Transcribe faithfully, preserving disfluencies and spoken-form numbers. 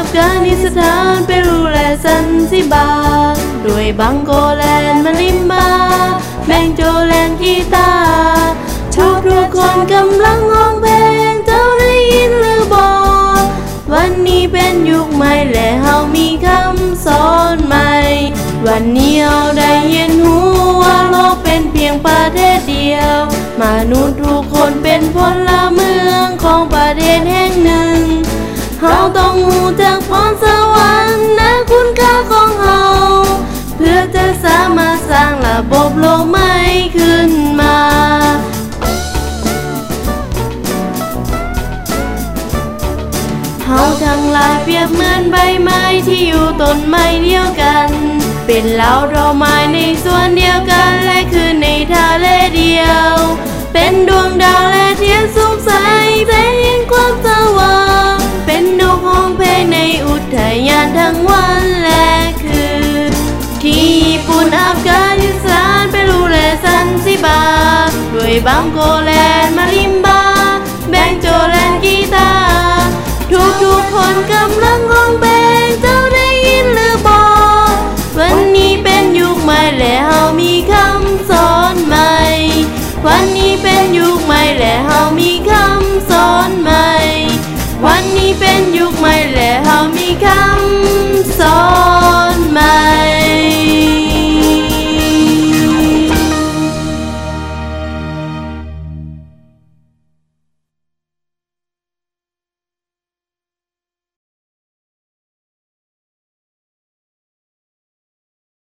ฟกานิสถานเปรูและซันซิบาร์ด้วยบังโกแลนด์มาลิมบาแบงโจแลนกีตาร์ทุกทุกคนกำลังร้องเพลงเจ้าได้ยินหรือบอกวันนี้เป็นยุคใหม่และเฮามีคำสอนใหม่วันนี้เฮาได้เห็นหูว่าโลกเป็นเพียงประเทศเดียวมนุษย์ทุกคนเป็นพลเมืองของประเทศแห่งหนึ่งเฮาต้องรู้จักพรสวรรค์และคุณค่าของเฮาเพื่อจะสามารถสร้างระบบโลกใหม่ขึ้นมาเฮาทั้งหลายเปรียบเหมือนใบไม้ที่อยู่ต้นไม้เดียวกันเป็นเหล่าดอกไม้ในสวนเดียวกันและคือในทะเลเดียวเป็นดวงดาวและเทียนสุขใสแสงแห่งความสว่างเป็นนกร้องเพลงในอุทยานทั้งวันและคืนที่ญี่ปุ่นอัฟกานิสถานเปรูและซันซิบาร์ด้วยบังโกแลนด์มาลิมบ